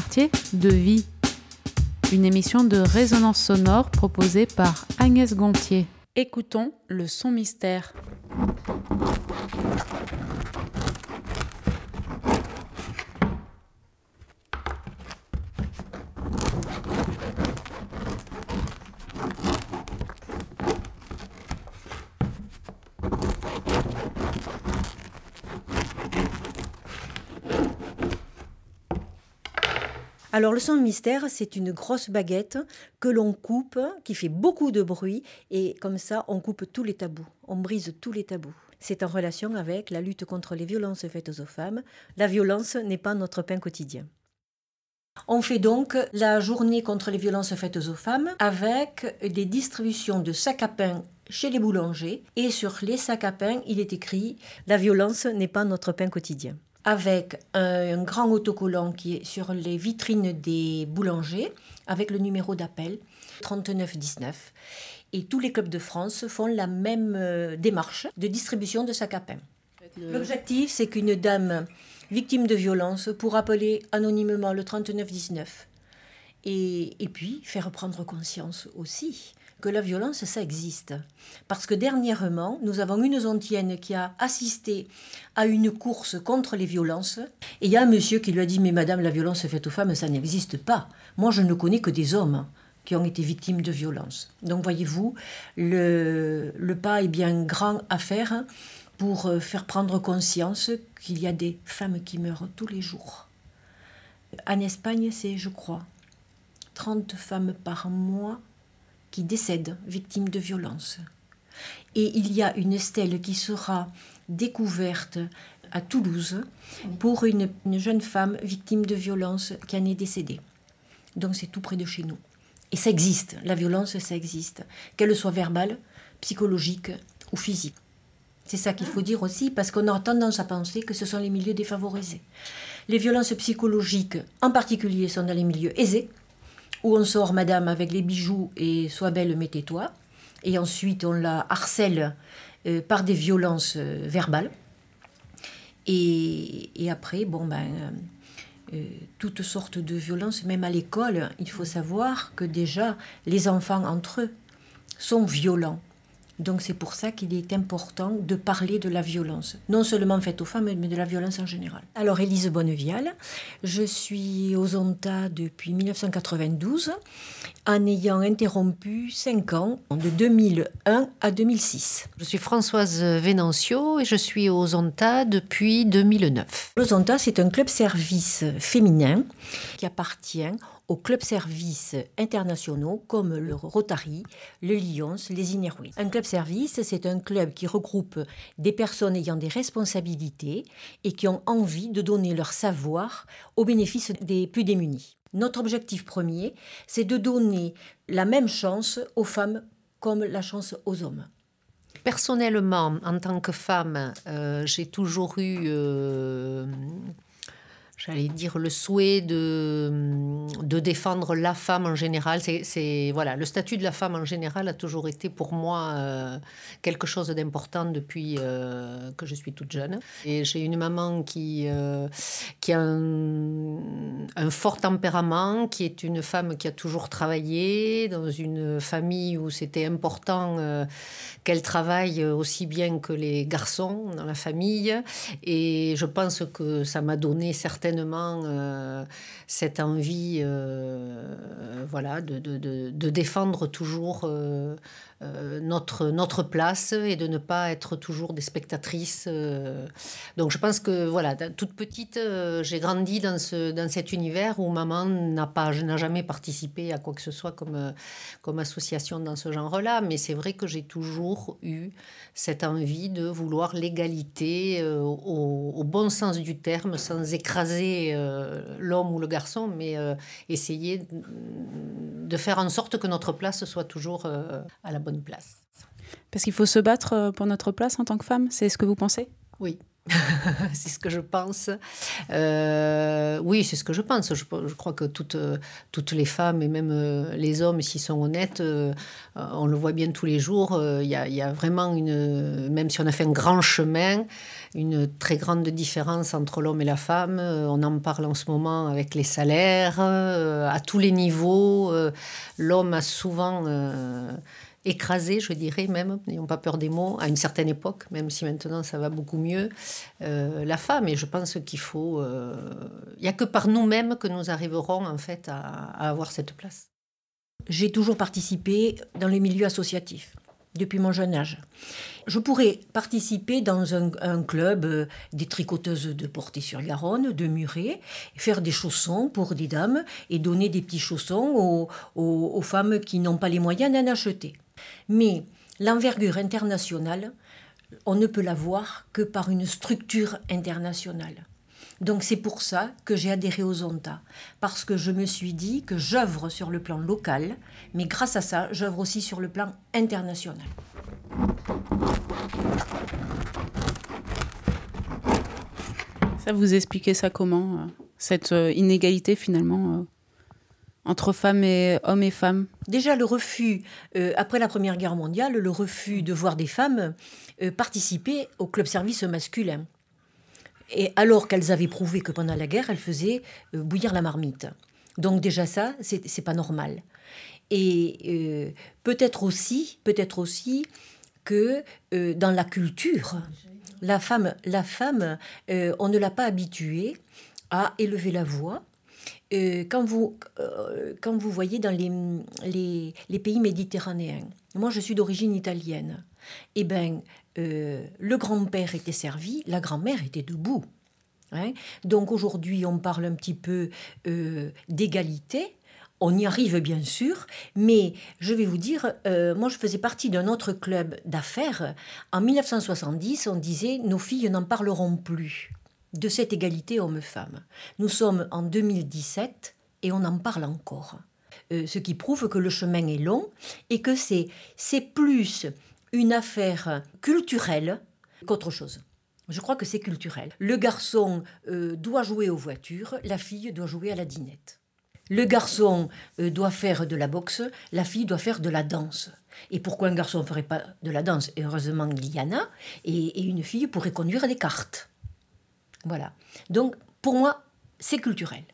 quartier de vie. Une émission de résonance sonore proposée par Agnès Gontier. Écoutons le son mystère. Alors le son mystère, c'est une grosse baguette que l'on coupe, qui fait beaucoup de bruit, et comme ça, on coupe tous les tabous, on brise tous les tabous. C'est en relation avec la lutte contre les violences faites aux femmes. La violence n'est pas notre pain quotidien. On fait donc la journée contre les violences faites aux femmes avec des distributions de sacs à pain chez les boulangers. Et sur les sacs à pain, il est écrit « La violence n'est pas notre pain quotidien ». Avec un grand autocollant qui est sur les vitrines des boulangers, avec le numéro d'appel 3919. Et tous les clubs de France font la même démarche de distribution de sacs à pain. L'objectif, c'est qu'une dame victime de violence pourra appeler anonymement le 3919. Et puis, faire prendre conscience aussi que la violence, ça existe. Parce que dernièrement, nous avons une zontienne qui a assisté à une course contre les violences. Et il y a un monsieur qui lui a dit « Mais madame, la violence faite aux femmes, ça n'existe pas. Moi, je ne connais que des hommes qui ont été victimes de violences. » Donc, voyez-vous, le pas est bien grand à faire pour faire prendre conscience qu'il y a des femmes qui meurent tous les jours. En Espagne, c'est, je crois, 30 femmes par mois qui décèdent victimes de violences. Et il y a une stèle qui sera découverte à Toulouse pour une jeune femme victime de violences qui en est décédée. Donc c'est tout près de chez nous. Et ça existe, la violence, ça existe, qu'elle soit verbale, psychologique ou physique. C'est ça qu'il faut dire aussi, parce qu'on a tendance à penser que ce sont les milieux défavorisés. Les violences psychologiques, en particulier, sont dans les milieux aisés, où on sort madame avec les bijoux et sois belle, mais tais-toi. Et ensuite, on la harcèle par des violences verbales. Et après, toutes sortes de violences, même à l'école, il faut savoir que déjà, les enfants entre eux sont violents. Donc c'est pour ça qu'il est important de parler de la violence, non seulement faite aux femmes, mais de la violence en général. Alors Élise Bonnevial, je suis aux ONTA depuis 1992, en ayant interrompu 5 ans, de 2001 à 2006. Je suis Françoise Vénancio et je suis aux ONTA depuis 2009. Les ONTA, c'est un club-service féminin qui appartient aux clubs-services internationaux comme le Rotary, le Lions, les Ineruis. Un club-service, c'est un club qui regroupe des personnes ayant des responsabilités et qui ont envie de donner leur savoir au bénéfice des plus démunis. Notre objectif premier, c'est de donner la même chance aux femmes comme la chance aux hommes. Personnellement, en tant que femme, j'ai toujours eu... j'allais dire le souhait de défendre la femme en général. Voilà, le statut de la femme en général a toujours été pour moi quelque chose d'important depuis que je suis toute jeune. Et j'ai une maman qui a un fort tempérament, qui est une femme qui a toujours travaillé dans une famille où c'était important qu'elle travaille aussi bien que les garçons dans la famille. Et je pense que ça m'a donné certainement cette envie de défendre toujours notre place et de ne pas être toujours des spectatrices. Donc je pense que voilà, toute petite, j'ai grandi dans cet univers où maman n'a jamais participé à quoi que ce soit comme association dans ce genre-là, mais c'est vrai que j'ai toujours eu cette envie de vouloir l'égalité au bon sens du terme, sans écraser l'homme ou le garçon, mais essayer de faire en sorte que notre place soit toujours à la bonne place. Parce qu'il faut se battre pour notre place en tant que femme, c'est ce que vous pensez ? Oui. C'est ce que je pense. Oui, c'est ce que je pense. Je crois que toutes les femmes et même les hommes, s'ils sont honnêtes, on le voit bien tous les jours. Il y a vraiment même si on a fait un grand chemin, une très grande différence entre l'homme et la femme. On en parle en ce moment avec les salaires, à tous les niveaux. L'homme a souvent écrasé, je dirais même, n'ayons pas peur des mots, à une certaine époque, même si maintenant ça va beaucoup mieux, la femme. Et je pense qu'il faut... Il n'y a que par nous-mêmes que nous arriverons en fait à avoir cette place. J'ai toujours participé dans les milieux associatifs, depuis mon jeune âge. Je pourrais participer dans un club des tricoteuses de Portet-sur-Garonne, de Muret, faire des chaussons pour des dames et donner des petits chaussons aux femmes qui n'ont pas les moyens d'en acheter. Mais l'envergure internationale, on ne peut l'avoir que par une structure internationale. Donc c'est pour ça que j'ai adhéré aux Zonta, parce que je me suis dit que j'œuvre sur le plan local, mais grâce à ça, j'œuvre aussi sur le plan international. Ça, vous expliquez ça comment, cette inégalité finalement entre femmes et hommes et femmes? Déjà, le refus, après la Première Guerre mondiale, le refus de voir des femmes participer au club-service masculin. Et alors qu'elles avaient prouvé que pendant la guerre, elles faisaient bouillir la marmite. Donc déjà ça, c'est pas normal. Et peut-être aussi que dans la culture, la femme, on ne l'a pas habituée à élever la voix. Quand vous voyez dans les pays méditerranéens, moi je suis d'origine italienne, eh bien, le grand-père était servi, la grand-mère était debout. Hein. Donc aujourd'hui, on parle un petit peu d'égalité. On y arrive bien sûr, mais je vais vous dire, moi je faisais partie d'un autre club d'affaires. En 1970, on disait « nos filles n'en parleront plus ». De cette égalité homme-femme. Nous sommes en 2017 et on en parle encore. Ce qui prouve que le chemin est long et que c'est plus une affaire culturelle qu'autre chose. Je crois que c'est culturel. Le garçon doit jouer aux voitures, la fille doit jouer à la dinette. Le garçon doit faire de la boxe, la fille doit faire de la danse. Et pourquoi un garçon ne ferait pas de la danse? Et heureusement, il y en a, et une fille pourrait conduire des cartes. Voilà. Donc, pour moi, c'est culturel.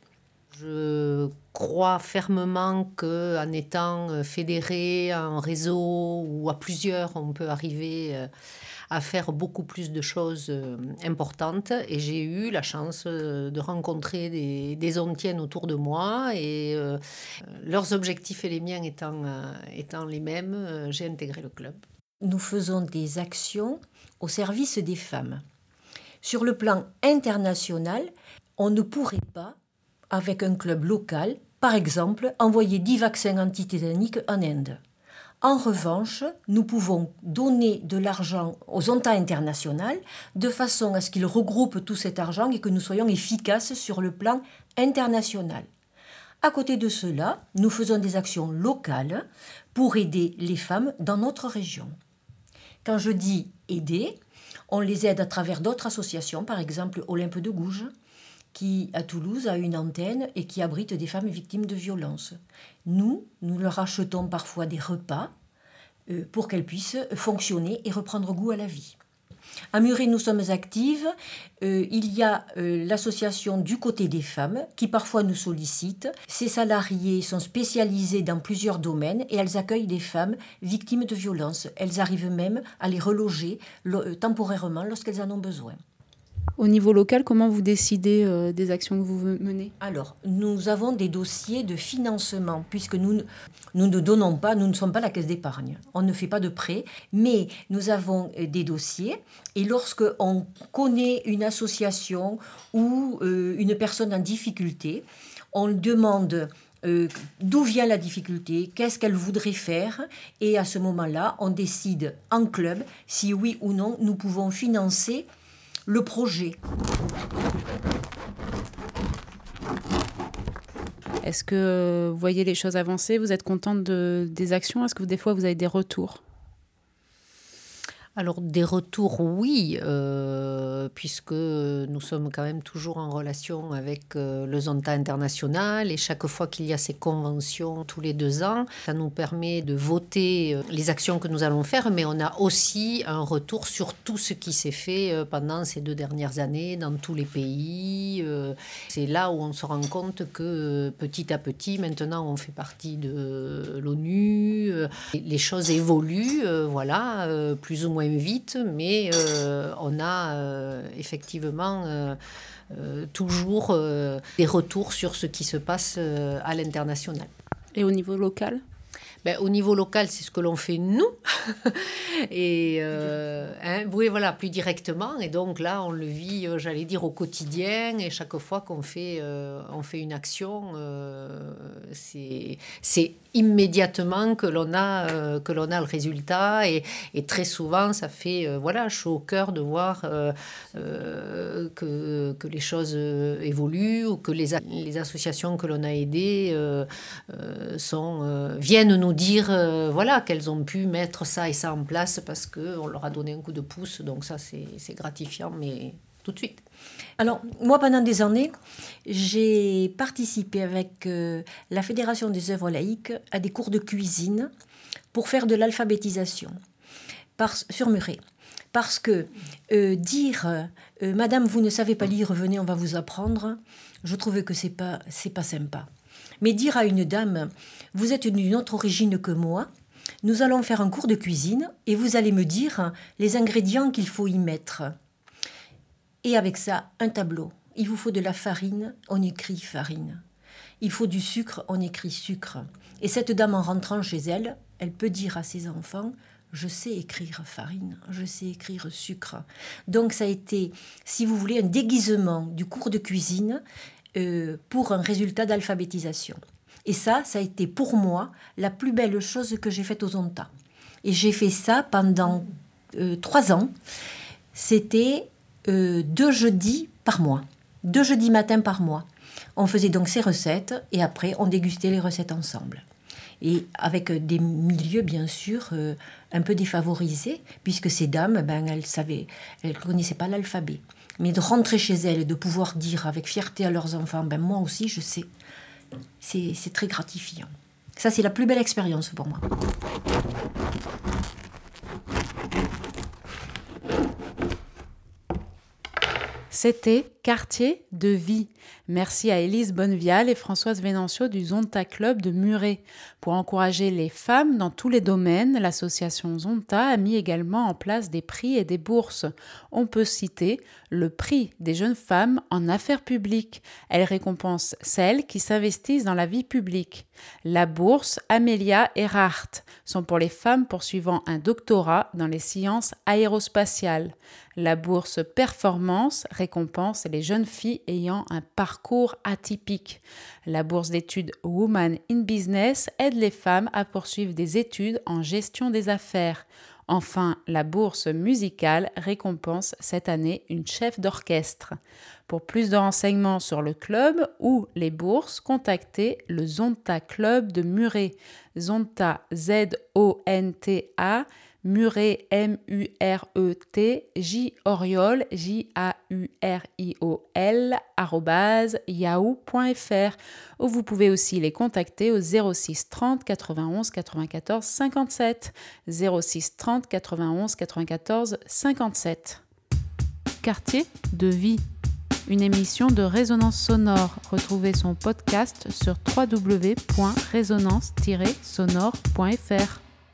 Je crois fermement qu'en étant fédéré, en réseau ou à plusieurs, on peut arriver à faire beaucoup plus de choses importantes. Et j'ai eu la chance de rencontrer des zontiennes autour de moi. Et leurs objectifs et les miens étant les mêmes, j'ai intégré le club. Nous faisons des actions au service des femmes. Sur le plan international, on ne pourrait pas, avec un club local, par exemple, envoyer 10 vaccins antitétaniques en Inde. En revanche, nous pouvons donner de l'argent aux Zonta internationales de façon à ce qu'ils regroupent tout cet argent et que nous soyons efficaces sur le plan international. À côté de cela, nous faisons des actions locales pour aider les femmes dans notre région. Quand je dis aider, on les aide à travers d'autres associations, par exemple Olympe de Gouges, qui, à Toulouse, a une antenne et qui abrite des femmes victimes de violences. Nous leur achetons parfois des repas pour qu'elles puissent fonctionner et reprendre goût à la vie. À Muret, nous sommes actives. Il y a l'association du côté des femmes qui parfois nous sollicite. Ces salariés sont spécialisés dans plusieurs domaines et elles accueillent des femmes victimes de violences. Elles arrivent même à les reloger temporairement lorsqu'elles en ont besoin. Au niveau local, comment vous décidez des actions que vous menez? Alors, nous avons des dossiers de financement, puisque nous ne donnons pas, nous ne sommes pas la caisse d'épargne. On ne fait pas de prêts, mais nous avons des dossiers. Et lorsqu'on connaît une association ou une personne en difficulté, on demande d'où vient la difficulté, qu'est-ce qu'elle voudrait faire. Et à ce moment-là, on décide en club si oui ou non nous pouvons financer le projet. Est-ce que vous voyez les choses avancer? Vous êtes contente des actions? Est-ce que des fois vous avez des retours? Alors, des retours, oui, puisque nous sommes quand même toujours en relation avec le Zonta international et chaque fois qu'il y a ces conventions tous les 2 ans, ça nous permet de voter les actions que nous allons faire, mais on a aussi un retour sur tout ce qui s'est fait pendant ces 2 dernières années dans tous les pays. C'est là où on se rend compte que petit à petit, maintenant on fait partie de l'ONU, les choses évoluent, plus ou moins vite, mais on a effectivement toujours des retours sur ce qui se passe à l'international. Et au niveau local ? Au niveau local, c'est ce que l'on fait nous. Et oui, voilà, plus directement. Et donc là, on le vit, j'allais dire, au quotidien. Et chaque fois qu'on fait, on fait une action, c'est immédiatement que l'on a le résultat. Et très souvent, ça fait chaud au cœur de voir que les choses évoluent ou que les associations que l'on a aidées viennent nous dire qu'elles ont pu mettre ça et ça en place parce qu'on leur a donné un coup de pouce. Donc ça, c'est gratifiant, mais tout de suite. Alors, moi, pendant des années, j'ai participé avec la Fédération des œuvres laïques à des cours de cuisine pour faire de l'alphabétisation sur Muret. Parce que dire « Madame, vous ne savez pas lire, venez, on va vous apprendre », je trouvais que c'est pas sympa. Mais dire à une dame « Vous êtes d'une autre origine que moi, nous allons faire un cours de cuisine et vous allez me dire les ingrédients qu'il faut y mettre. » Et avec ça, un tableau. Il vous faut de la farine, on écrit farine. Il faut du sucre, on écrit sucre. Et cette dame, en rentrant chez elle, elle peut dire à ses enfants « Je sais écrire farine, je sais écrire sucre. » Donc ça a été, si vous voulez, un déguisement du cours de cuisine pour un résultat d'alphabétisation. Et ça a été pour moi la plus belle chose que j'ai faite aux Zonta. Et j'ai fait ça pendant 3 ans. C'était 2 jeudis par mois, 2 jeudis matin par mois. On faisait donc ces recettes et après on dégustait les recettes ensemble. Et avec des milieux bien sûr un peu défavorisés, puisque ces dames, elles ne connaissaient pas l'alphabet. Mais de rentrer chez elles et de pouvoir dire avec fierté à leurs enfants, moi aussi je sais, c'est très gratifiant. Ça, c'est la plus belle expérience pour moi. C'était Quartier de vie. Merci à Élise Bonnevial et Françoise Vénancio du Zonta Club de Muret. Pour encourager les femmes dans tous les domaines, l'association Zonta a mis également en place des prix et des bourses. On peut citer le prix des jeunes femmes en affaires publiques. Elle récompense celles qui s'investissent dans la vie publique. La bourse Amelia Earhart sont pour les femmes poursuivant un doctorat dans les sciences aérospatiales. La bourse Performance récompense les jeunes filles ayant un parcours atypique. La bourse d'études Women in Business aide les femmes à poursuivre des études en gestion des affaires. Enfin, la bourse musicale récompense cette année une chef d'orchestre. Pour plus de renseignements sur le club ou les bourses, contactez le Zonta Club de Muret. Zonta, Z-O-N-T-A, Muret, M-U-R-E-T, J-Oriol, J-A-U-R-I-O-L, @yahoo.fr. Ou vous pouvez aussi les contacter au 06 30 91 94 57. 06 30 91 94 57. Quartier de vie. Une émission de Résonance Sonore. Retrouvez son podcast sur www.resonance-sonore.fr.